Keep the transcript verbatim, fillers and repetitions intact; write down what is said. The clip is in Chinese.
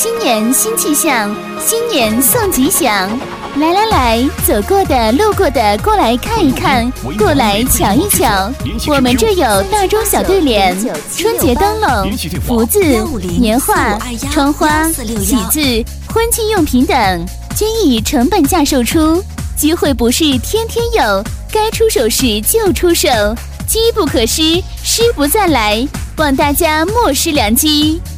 新年新气象，新年送吉祥。来来来，走过的、路过的，过来看一看，过来瞧一瞧。我们这有大中小对联、春节灯笼、福字、年画、窗花、喜字、婚庆用品等，均以成本价售出。机会不是天天有，该出手时就出手，机不可失，失不再来，望大家莫失良机。